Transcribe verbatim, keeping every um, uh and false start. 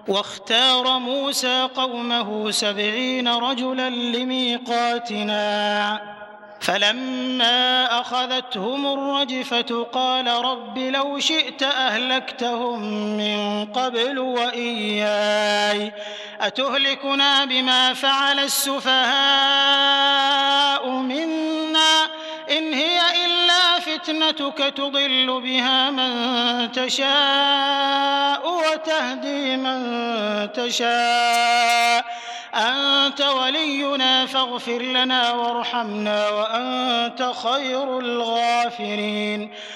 واختار موسى قومه سبعين رجلا لميقاتنا فلما أخذتهم الرجفة قال رب لو شئت أهلكتهم من قبل وإياي أتهلكنا بما فعل السفهاء منا إن هي إلا فتنتك تضل بها من تشاء وتهدي من تشاء أنت ولينا فاغفر لنا وارحمنا وأنت خير الغافرين